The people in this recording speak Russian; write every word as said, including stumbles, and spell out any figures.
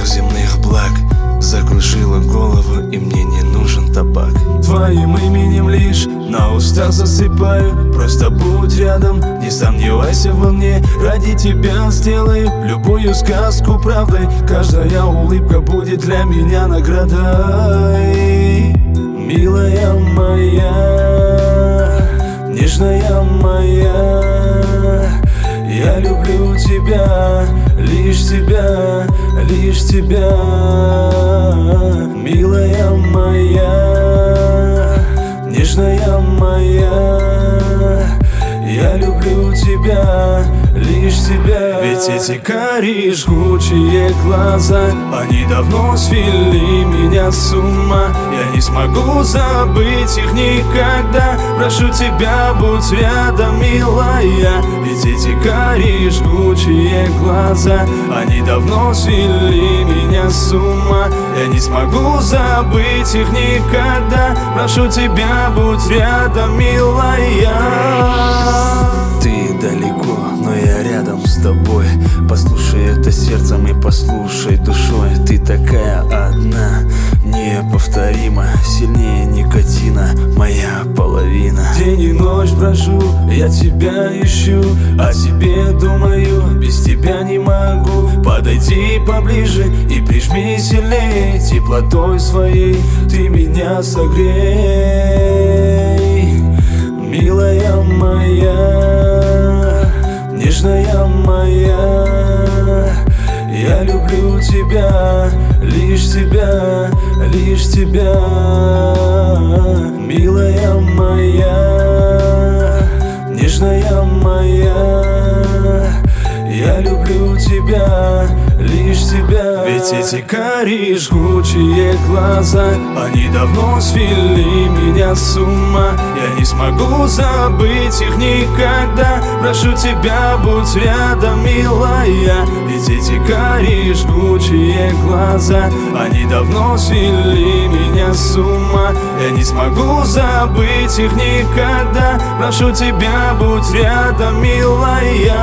земных благ закружила голову, и мне не нужен табак. Твоим именем лишь на устах засыпаю. Просто будь рядом, не сомневайся во мне. Ради тебя сделаю любую сказку правдой. Каждая улыбка будет для меня наградой. Милая моя, нежная моя, я люблю тебя, лишь тебя, лишь тебя. Милая моя, нежная моя, я люблю тебя, лишь тебя. Ведь эти карие жгучие глаза, они давно свели меня с ума. Я не смогу забыть их никогда. Прошу тебя, будь рядом, милая. Ведь эти карие жгучие глаза, они давно свели меня с ума. Я не смогу забыть их никогда. Прошу тебя, будь рядом, милая. Ты далеко, но я рядом с тобой. Послушай это сердцем и послушай душой. Ты такая одна, неповторима, сильнее никотина, моя половина. День и ночь брожу, я тебя ищу, о тебе думаю, без тебя не могу. Подойди поближе и прижми сильнее, теплотой своей ты меня согрей. Милая моя, нежная моя, я люблю тебя, лишь тебя, лишь тебя. Милая моя, нежная моя, я люблю тебя, лишь тебя. Ведь эти карие жгучие глаза, они давно свели меня с ума. Я не смогу забыть их никогда. Прошу тебя, будь рядом, милая. Ведь эти карие жгучие глаза, они давно свели меня с ума. Я не смогу забыть их никогда. Прошу тебя, будь рядом, милая.